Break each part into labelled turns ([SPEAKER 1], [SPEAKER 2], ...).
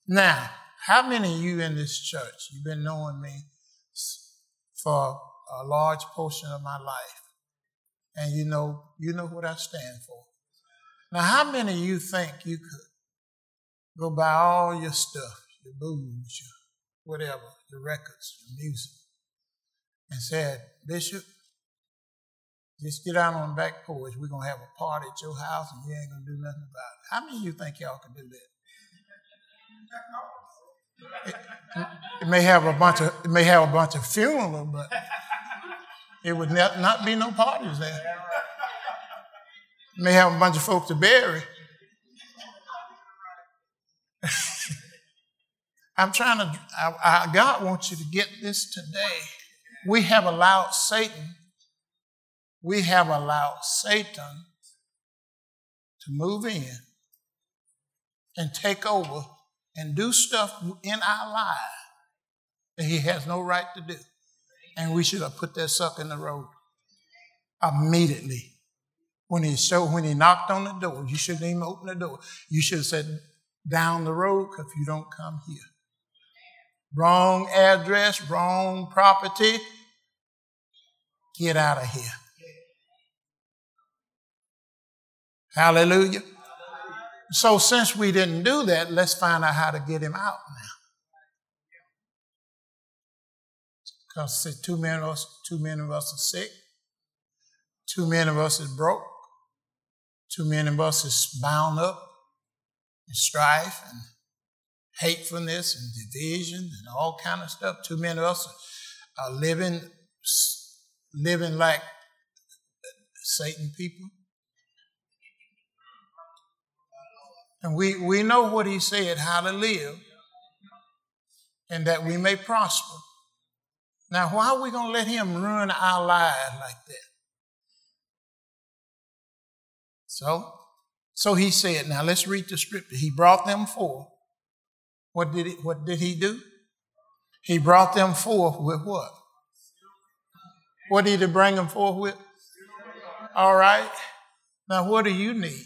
[SPEAKER 1] Now, how many of you in this church, you've been knowing me for a large portion of my life, and you know what I stand for. Now, how many of you think you could go buy all your stuff, your booze, your whatever, your records, your music, and said, Bishop, just get out on the back porch. We're going to have a party at your house, and you ain't going to do nothing about it. How many of you think y'all can do that? It may have a bunch of funerals, but it would not be no parties there. It may have a bunch of folks to bury. God wants you to get this today. We have allowed Satan to move in and take over and do stuff in our lives that he has no right to do. And we should have put that sucker in the road immediately. When he knocked on the door, you shouldn't even open the door. You should have said, down the road, because you don't come here. Wrong address, wrong property. Get out of here. Hallelujah. So since we didn't do that, let's find out how to get him out now. Because too many of us are sick. Too many of us is broke. Too many of us is bound up in strife and hatefulness and division and all kind of stuff. Too many of us are living like Satan people. And we know what he said, how to live, and that we may prosper. Now, why are we going to let him ruin our lives like that? So he said, now let's read the scripture. He brought them forth. What did he do? He brought them forth with what? What did he bring them forth with? All right. Now, what do you need?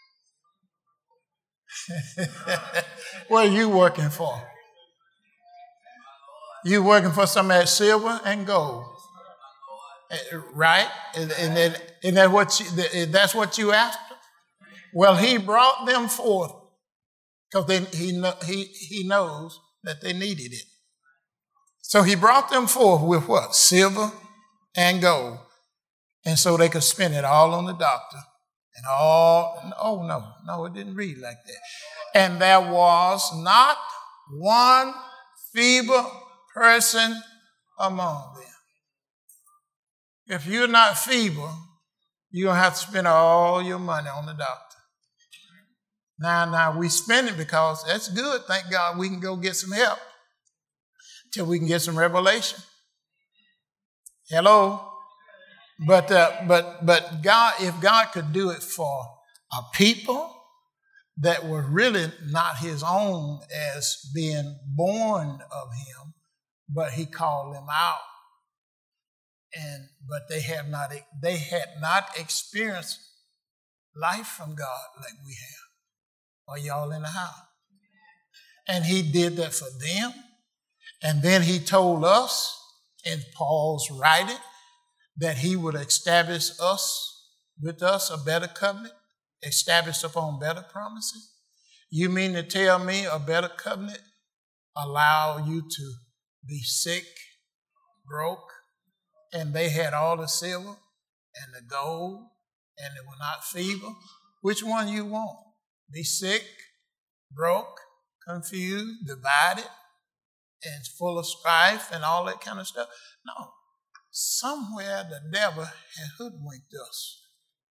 [SPEAKER 1] What are you working for? You working for some of that silver and gold, right? And that's what you after? Well, he brought them forth because he knows that they needed it. So he brought them forth with what? Silver and gold, and so they could spend it all on the doctor. And no, it didn't read like that. And there was not one feeble person among them. If you're not feeble, you're going to have to spend all your money on the doctor. Now we spend it because that's good. Thank God we can go get some help till we can get some revelation. Hello? But God, if God could do it for a people that were really not his own as being born of him, but he called them out, but they had not experienced life from God like we have. Are y'all in the house? And he did that for them, and then he told us in Paul's writing that he would establish with us a better covenant, established upon better promises. You mean to tell me a better covenant allow you to be sick, broke, and they had all the silver and the gold, and they were not feeble? Which one you want? Be sick, broke, confused, divided, and full of strife and all that kind of stuff? No. Somewhere the devil has hoodwinked us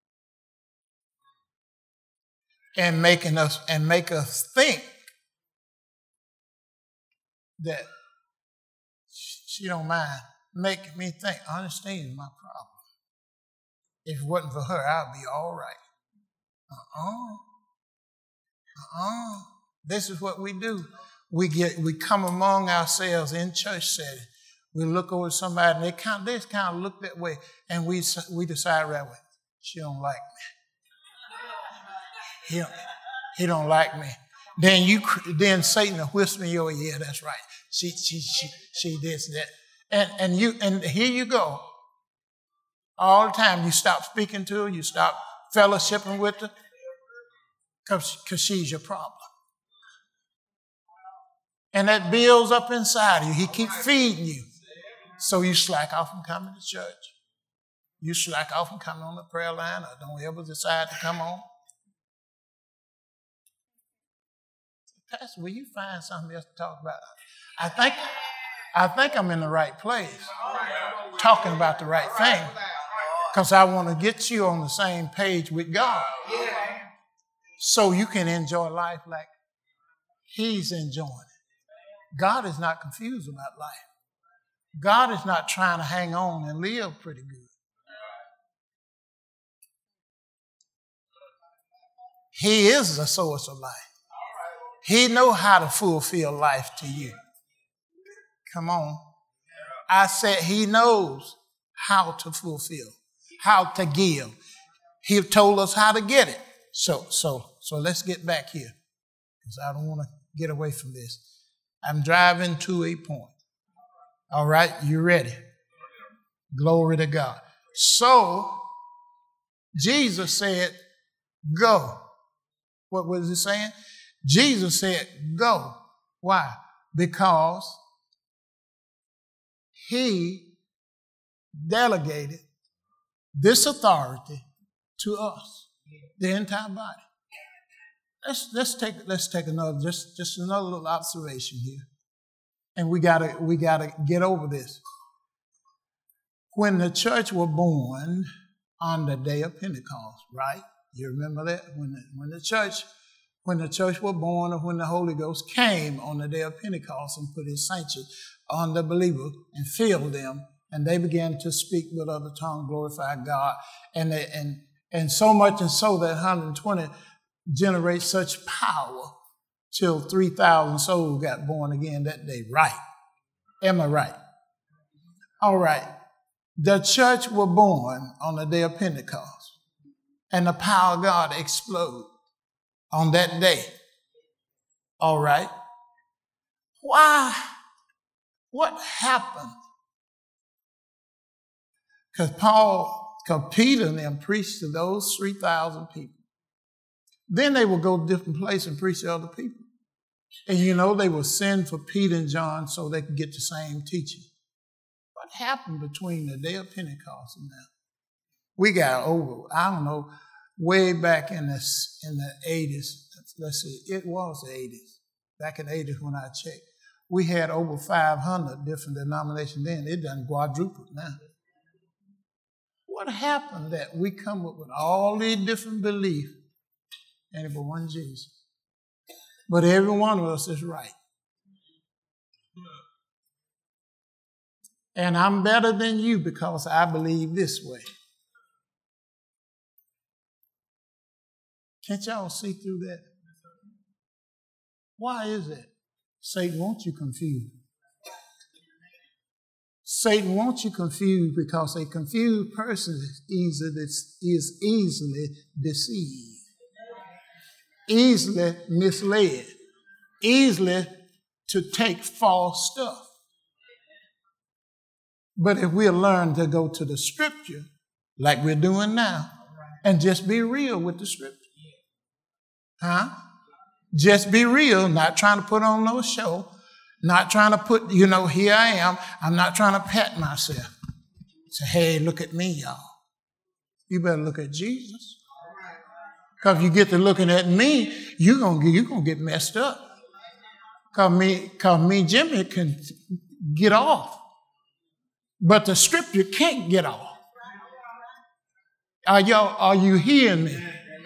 [SPEAKER 1] and make us think that she don't mind making me think Ernestine is my problem. If it wasn't for her, I'd be all right. This is what we do. We come among ourselves in church setting. We look over somebody and they kind of look that way, and we decide right away, she don't like me. He don't like me. Then Satan will whisper in your ear, that's right. She this, that. And here you go. All the time you stop speaking to her, you stop fellowshipping with her, because she's your problem. And that builds up inside of you. He keeps feeding you. So you slack off from coming to church. You slack off from coming on the prayer line, or don't ever decide to come on. Pastor, will you find something else to talk about? I think I'm in the right place, talking about the right thing, because I want to get you on the same page with God, so you can enjoy life like He's enjoying it. God is not confused about life. God is not trying to hang on and live pretty good. He is the source of life. He knows how to fulfill life to you. Come on. I said He knows how to fulfill, how to give. He told us how to get it. So let's get back here, because I don't want to get away from this. I'm driving to a point. All right, you ready? Glory to God. So Jesus said, go. What was he saying? Jesus said, go. Why? Because He delegated this authority to us, the entire body. Let's take another just another little observation here, and we gotta get over this. When the church was born on the day of Pentecost, right? You remember that when the church was born, or when the Holy Ghost came on the day of Pentecost and put His sanctuary on the believer and filled them, and they began to speak with other tongues, glorify God, and so much and so that 120 generate such power till 3,000 souls got born again that day. Right? Am I right? All right. The church was born on the day of Pentecost, and the power of God exploded on that day. All right. Why? What happened? Because Peter and them preached to those 3,000 people. Then they would go to different places and preach to other people. And they would send for Peter and John so they could get the same teaching. What happened between the day of Pentecost and now? We got over, way back in the 80s. Let's see, it was the 80s. Back in the 80s when I checked. We had over 500 different denominations then. It done quadrupled now. What happened that we come up with all these different beliefs and it was one Jesus? But every one of us is right. And I'm better than you because I believe this way. Can't y'all see through that? Why is that? Satan wants you confused. Satan wants you confused because a confused person is easily deceived, easily misled, easily to take false stuff. But if we'll learn to go to the scripture, like we're doing now, and just be real with the scripture. Just be real, not trying to put on no show, not trying to put, here I am. I'm not trying to pat myself. Say, hey, look at me, y'all. You better look at Jesus. Because if you get to looking at me, you're gonna get messed up. Because me and Jimmy can get off. But the scripture can't get off. Are you hearing me?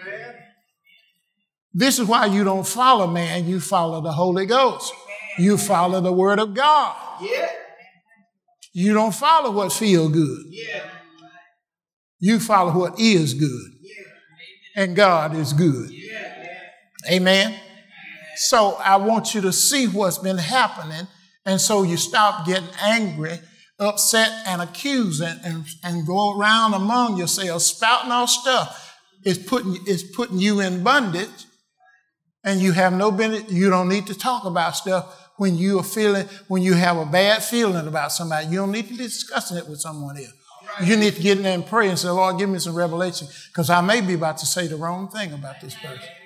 [SPEAKER 1] This is why you don't follow man, you follow the Holy Ghost. You follow the Word of God. You don't follow what feels good. You follow what is good. And God is good. Amen. So I want you to see what's been happening, and so you stop getting angry, upset, and accusing, and go around among yourselves spouting all stuff. It's putting you in bondage. And you have no business, you don't need to talk about stuff when you are feeling, when you don't need to talk about stuff when you are feeling, when you have a bad feeling about somebody. You don't need to be discussing it with someone else. Right. You need to get in there and pray and say, Lord, give me some revelation, because I may be about to say the wrong thing about this person.